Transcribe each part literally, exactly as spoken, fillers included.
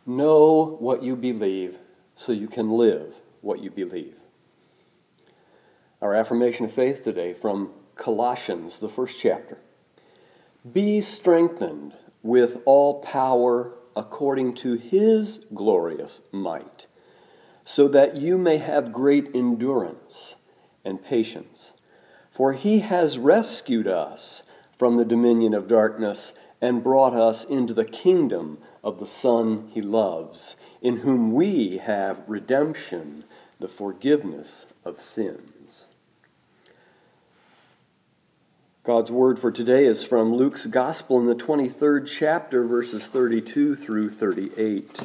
Know what you believe so you can live what you believe. Our affirmation of faith today from Colossians, the first chapter. Be strengthened with all power according to his glorious might, so that you may have great endurance and patience. For he has rescued us from the dominion of darkness and brought us into the kingdom of the Son he loves, in whom we have redemption, the forgiveness of sins. God's word for today is from Luke's Gospel in the twenty-third chapter, verses thirty-two through thirty-eight.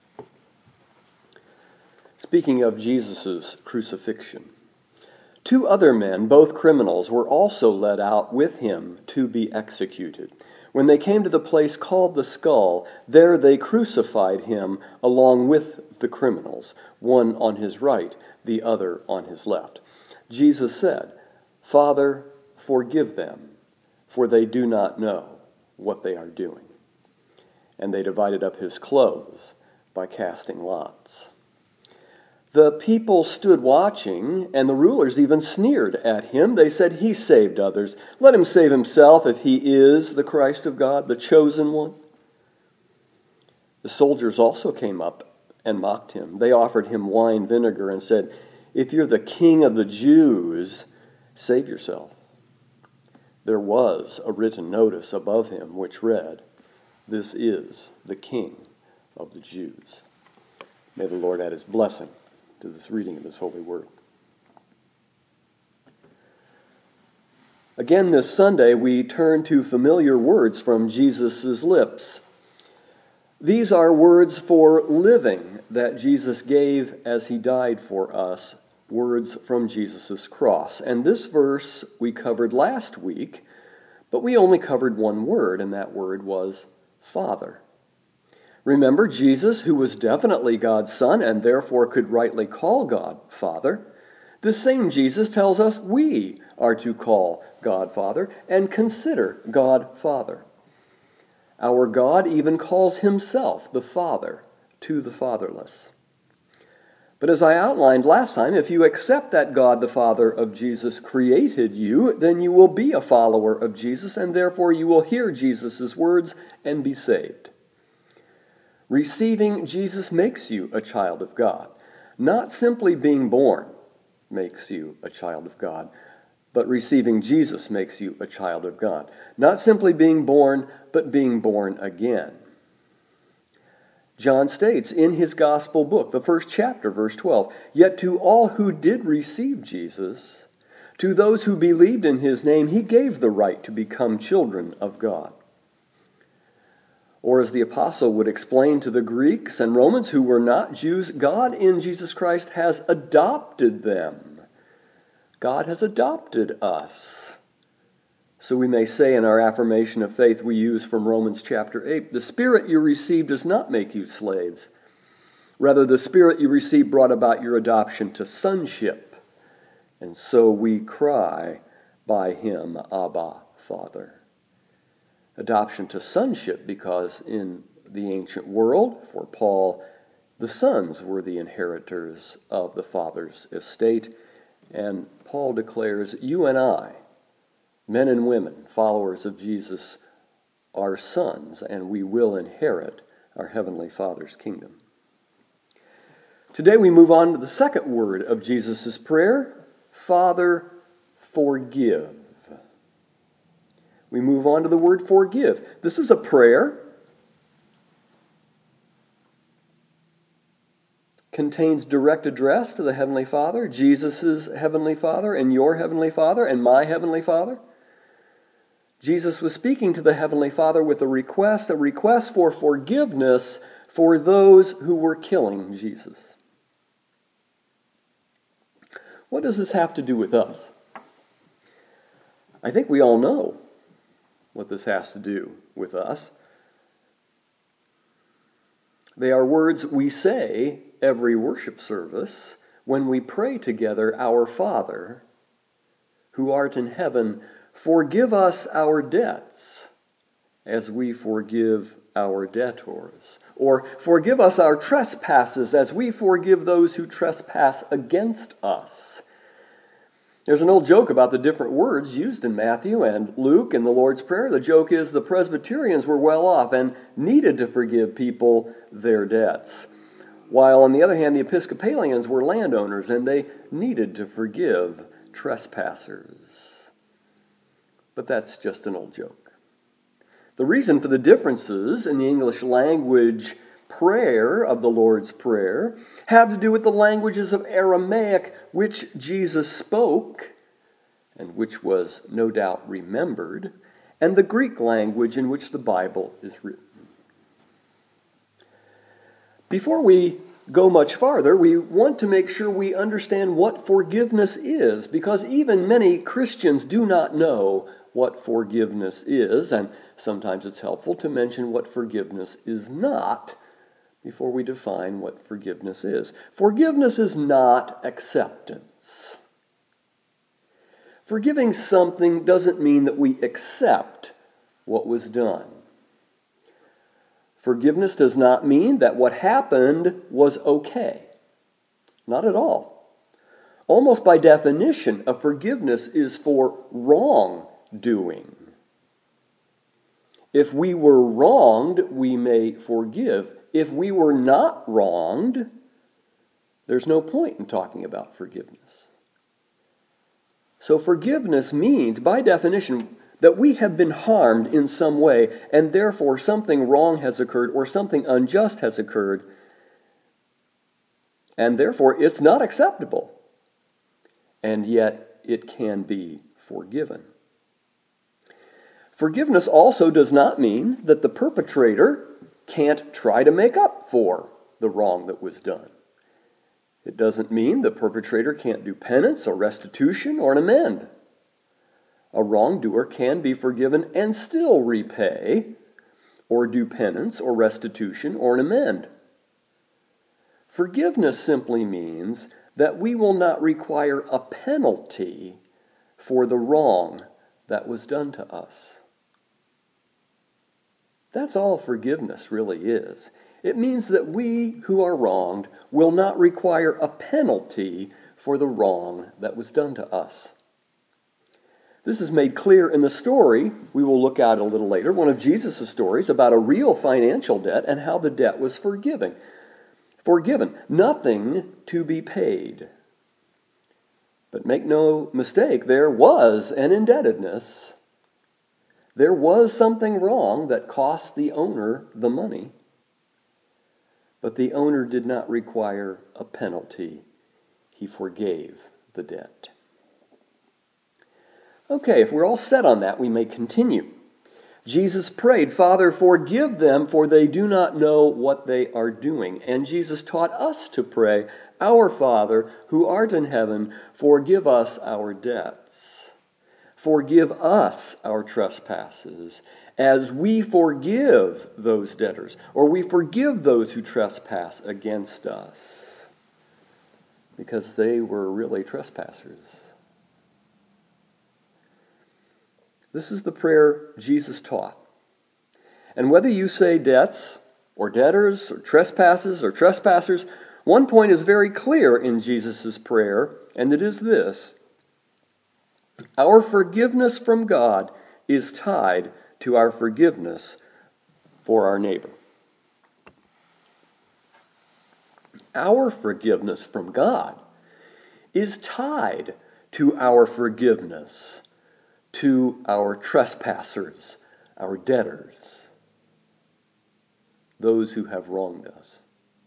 Speaking of Jesus' crucifixion, two other men, both criminals, were also led out with him to be executed. When they came to the place called the Skull, there they crucified him along with the criminals, one on his right, the other on his left. Jesus said, "Father, forgive them, for they do not know what they are doing." And they divided up his clothes by casting lots. The people stood watching, and the rulers even sneered at him. They said, "He saved others. Let him save himself if he is the Christ of God, the chosen one." The soldiers also came up and mocked him. They offered him wine vinegar and said, "If you're the king of the Jews, save yourself." There was a written notice above him which read, "This is the King of the Jews." May the Lord add his blessing to this reading of this holy word. Again this Sunday, we turn to familiar words from Jesus' lips. These are words for living that Jesus gave as he died for us, words from Jesus' cross. And this verse we covered last week, but we only covered one word, and that word was Father. Remember, Jesus, who was definitely God's Son and therefore could rightly call God Father, this same Jesus tells us we are to call God Father and consider God Father. Our God even calls himself the Father to the fatherless. But as I outlined last time, if you accept that God the Father of Jesus created you, then you will be a follower of Jesus, and therefore you will hear Jesus' words and be saved. Receiving Jesus makes you a child of God. Not simply being born makes you a child of God, but receiving Jesus makes you a child of God. Not simply being born, but being born again. John states in his gospel book, the first chapter, verse twelve, "Yet to all who did receive Jesus, to those who believed in his name, he gave the right to become children of God." Or as the apostle would explain to the Greeks and Romans who were not Jews, God in Jesus Christ has adopted them. God has adopted us. So we may say in our affirmation of faith we use from Romans chapter eight, "The Spirit you received does not make you slaves. Rather, the Spirit you received brought about your adoption to sonship. And so we cry by him, Abba, Father." Adoption to sonship, because in the ancient world, for Paul, the sons were the inheritors of the father's estate. And Paul declares, you and I, men and women, followers of Jesus, are sons, and we will inherit our Heavenly Father's kingdom. Today we move on to the second word of Jesus' prayer, Father, forgive. We move on to the word forgive. This is a prayer. Contains direct address to the Heavenly Father, Jesus' Heavenly Father, and your Heavenly Father, and my Heavenly Father. Jesus was speaking to the Heavenly Father with a request, a request for forgiveness for those who were killing Jesus. What does this have to do with us? I think we all know what this has to do with us. They are words we say every worship service when we pray together, "Our Father, who art in heaven, forgive us our debts, as we forgive our debtors. Or, forgive us our trespasses as we forgive those who trespass against us. There's an old joke about the different words used in Matthew and Luke in the Lord's Prayer. The joke is the Presbyterians were well off and needed to forgive people their debts, while on the other hand, the Episcopalians were landowners and they needed to forgive trespassers. But that's just an old joke. The reason for the differences in the English language prayer of the Lord's Prayer have to do with the languages of Aramaic which Jesus spoke, and which was no doubt remembered, and the Greek language in which the Bible is written. Before we go much farther, we want to make sure we understand what forgiveness is, because even many Christians do not know what forgiveness is, and sometimes it's helpful to mention what forgiveness is not before we define what forgiveness is. Forgiveness is not acceptance. Forgiving something doesn't mean that we accept what was done. Forgiveness does not mean that what happened was okay. Not at all. Almost by definition, a forgiveness is for wrongdoing. If we were wronged, we may forgive. If we were not wronged, there's no point in talking about forgiveness. So forgiveness means, by definition, that we have been harmed in some way, and therefore something wrong has occurred or something unjust has occurred, and therefore it's not acceptable, and yet it can be forgiven. Forgiveness also does not mean that the perpetrator can't try to make up for the wrong that was done. It doesn't mean the perpetrator can't do penance or restitution or an amend. A wrongdoer can be forgiven and still repay or do penance or restitution or an amend. Forgiveness simply means that we will not require a penalty for the wrong that was done to us. That's all forgiveness really is. It means that we who are wronged will not require a penalty for the wrong that was done to us. This is made clear in the story we will look at a little later, one of Jesus' stories about a real financial debt and how the debt was forgiven. Forgiven, nothing to be paid. But make no mistake, there was an indebtedness. There was something wrong that cost the owner the money, but the owner did not require a penalty. He forgave the debt. Okay, if we're all set on that, we may continue. Jesus prayed, "Father, forgive them, for they do not know what they are doing." And Jesus taught us to pray, "Our Father, who art in heaven, forgive us our debts. Forgive us our trespasses, as we forgive those debtors," or we forgive those who trespass against us, because they were really trespassers. This is the prayer Jesus taught. And whether you say debts, or debtors, or trespasses, or trespassers, one point is very clear in Jesus' prayer, and it is this: our forgiveness from God is tied to our forgiveness for our neighbor. Our forgiveness from God is tied to our forgiveness to our trespassers, our debtors, those who have wronged us.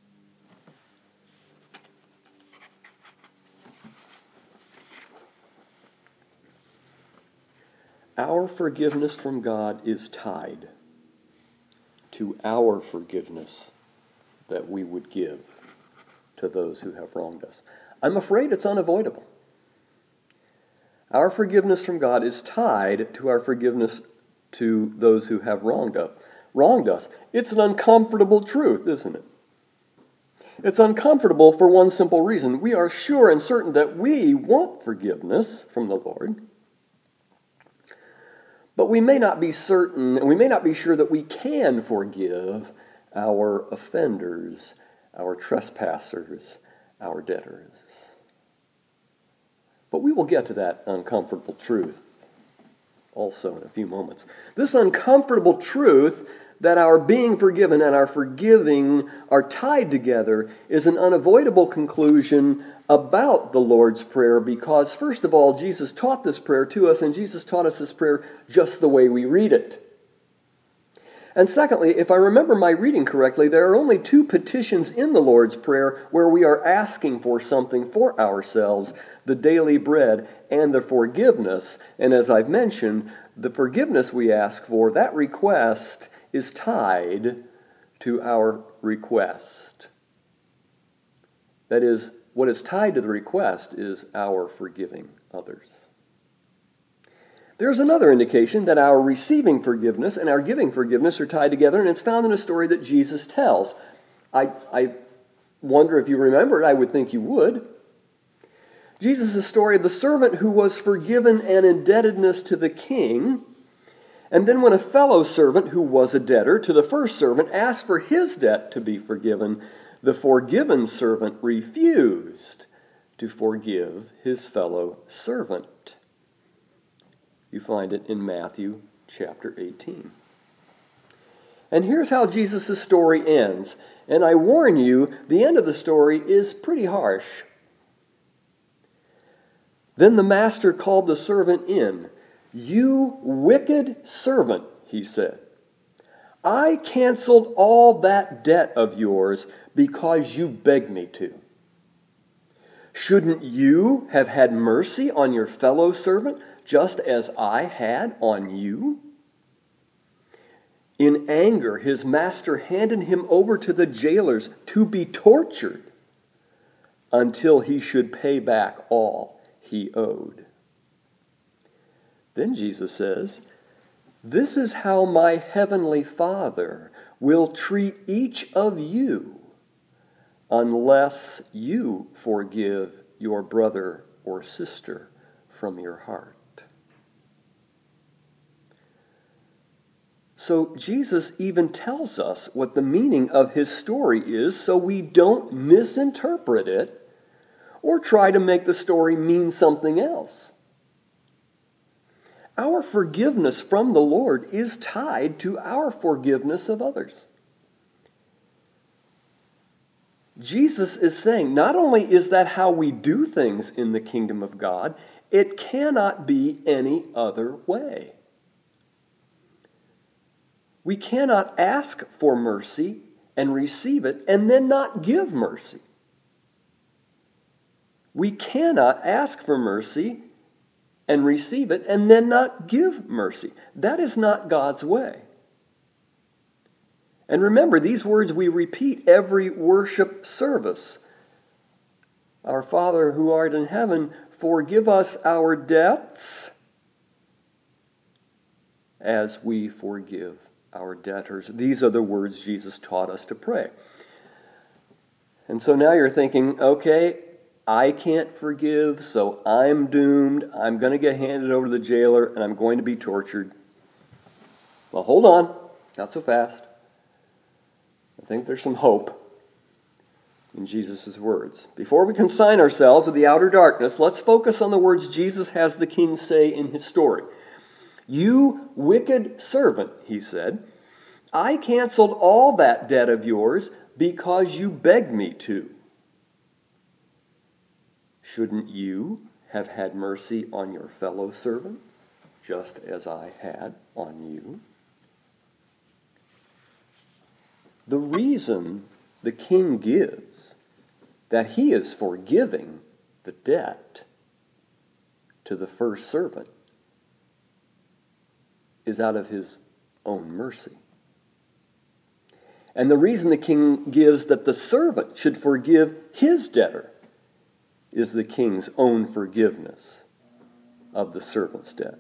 Our forgiveness from God is tied to our forgiveness that we would give to those who have wronged us. I'm afraid it's unavoidable. Our forgiveness from God is tied to our forgiveness to those who have wronged us. Wronged us. It's an uncomfortable truth, isn't it? It's uncomfortable for one simple reason. We are sure and certain that we want forgiveness from the Lord. But we may not be certain, and we may not be sure that we can forgive our offenders, our trespassers, our debtors. But we will get to that uncomfortable truth also in a few moments. This uncomfortable truth that our being forgiven and our forgiving are tied together is an unavoidable conclusion about the Lord's Prayer because, first of all, Jesus taught this prayer to us, and Jesus taught us this prayer just the way we read it. And secondly, if I remember my reading correctly, there are only two petitions in the Lord's Prayer where we are asking for something for ourselves, the daily bread and the forgiveness. And as I've mentioned, the forgiveness we ask for, that request is tied to our request. That is, what is tied to the request is our forgiving others. There's another indication that our receiving forgiveness and our giving forgiveness are tied together, and it's found in a story that Jesus tells. I, I wonder if you remember it. I would think you would. Jesus' story of the servant who was forgiven an indebtedness to the king. And then when a fellow servant who was a debtor to the first servant asked for his debt to be forgiven, the forgiven servant refused to forgive his fellow servant. You find it in Matthew chapter eighteen. And here's how Jesus' story ends. And I warn you, the end of the story is pretty harsh. Then the master called the servant in. "You wicked servant," he said, "I canceled all that debt of yours because you begged me to. Shouldn't you have had mercy on your fellow servant just as I had on you?" In anger, his master handed him over to the jailers to be tortured until he should pay back all he owed. Then Jesus says, "This is how my heavenly Father will treat each of you unless you forgive your brother or sister from your heart." So Jesus even tells us what the meaning of his story is so we don't misinterpret it or try to make the story mean something else. Our forgiveness from the Lord is tied to our forgiveness of others. Jesus is saying not only is that how we do things in the kingdom of God, it cannot be any other way. We cannot ask for mercy and receive it and then not give mercy. We cannot ask for mercy and receive it and then not give mercy. That is not God's way. And remember, these words we repeat every worship service. Our Father who art in heaven, forgive us our debts as we forgive our debtors. These are the words Jesus taught us to pray. And so now you're thinking, okay, I can't forgive, so I'm doomed. I'm going to get handed over to the jailer, and I'm going to be tortured. Well, hold on. Not so fast. I think there's some hope in Jesus' words. Before we consign ourselves to the outer darkness, let's focus on the words Jesus has the king say in his story. "You wicked servant," he said, "I canceled all that debt of yours because you begged me to. Shouldn't you have had mercy on your fellow servant, just as I had on you?" The reason the king gives that he is forgiving the debt to the first servant is out of his own mercy. And the reason the king gives that the servant should forgive his debtor is the king's own forgiveness of the servant's debt.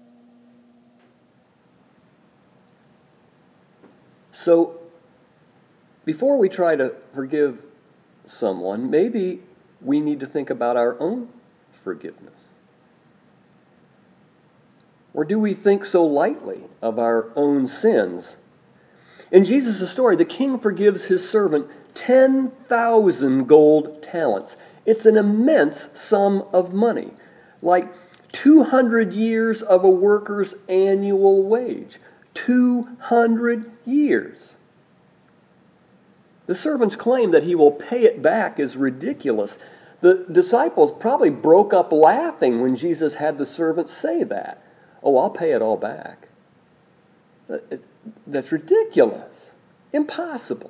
So, before we try to forgive someone, maybe we need to think about our own forgiveness. Or do we think so lightly of our own sins? In Jesus' story, the king forgives his servant ten thousand gold talents. It's an immense sum of money, like two hundred years of a worker's annual wage. two hundred years. The servant's claim that he will pay it back is ridiculous. The disciples probably broke up laughing when Jesus had the servant say that. Oh, I'll pay it all back. That's ridiculous. Impossible.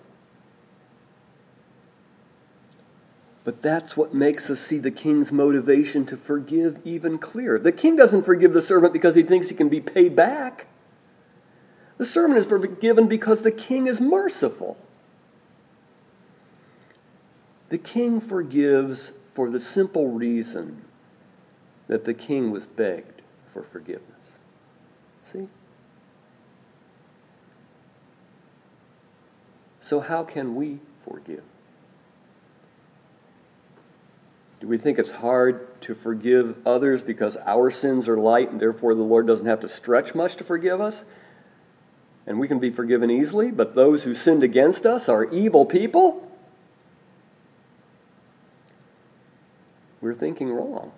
But that's what makes us see the king's motivation to forgive even clearer. The king doesn't forgive the servant because he thinks he can be paid back. The servant is forgiven because the king is merciful. The king forgives for the simple reason that the king was begged for forgiveness. See? So how can we forgive? Do we think it's hard to forgive others because our sins are light and therefore the Lord doesn't have to stretch much to forgive us? And we can be forgiven easily, but those who sinned against us are evil people? We're thinking wrong.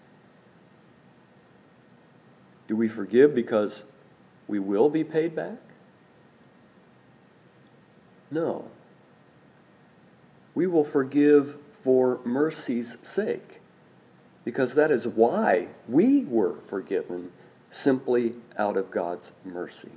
Do we forgive because we will be paid back? No. We will forgive for mercy's sake, because that is why we were forgiven, simply out of God's mercy.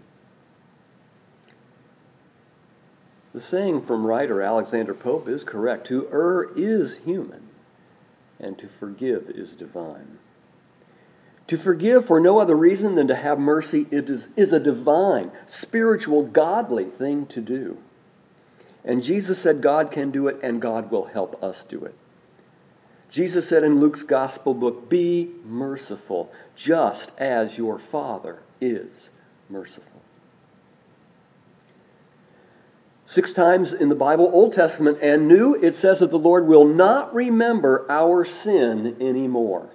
The saying from writer Alexander Pope is correct. To err is human, and to forgive is divine. To forgive for no other reason than to have mercy it is, is a divine, spiritual, godly thing to do. And Jesus said God can do it, and God will help us do it. Jesus said in Luke's gospel book, "Be merciful, just as your Father is merciful." Six times in the Bible, Old Testament and New, it says that the Lord will not remember our sin anymore.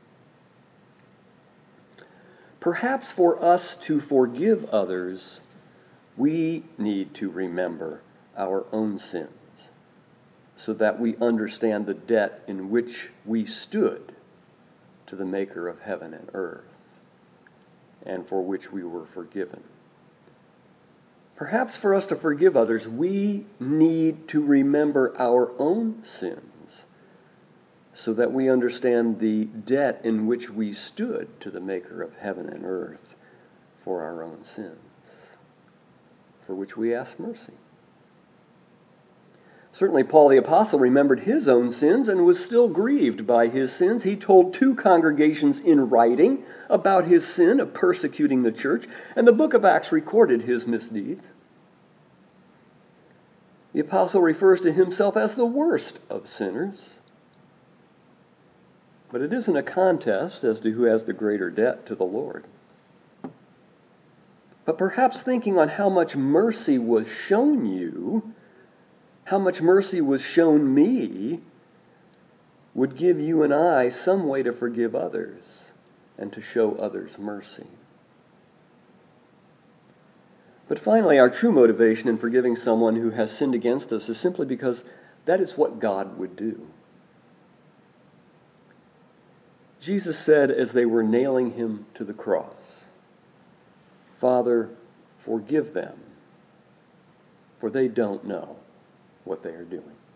Perhaps for us to forgive others, we need to remember our own sins, so that we understand the debt in which we stood to the Maker of heaven and earth, and for which we were forgiven. Perhaps for us to forgive others, we need to remember our own sins, so that we understand the debt in which we stood to the Maker of heaven and earth for our own sins, for which we ask mercy. Certainly Paul the Apostle remembered his own sins and was still grieved by his sins. He told two congregations in writing about his sin of persecuting the church, and the book of Acts recorded his misdeeds. The apostle refers to himself as the worst of sinners. But it isn't a contest as to who has the greater debt to the Lord. But perhaps thinking on how much mercy was shown you, how much mercy was shown me, would give you and I some way to forgive others and to show others mercy. But finally, our true motivation in forgiving someone who has sinned against us is simply because that is what God would do. Jesus said as they were nailing him to the cross, "Father, forgive them, for they don't know what they are doing."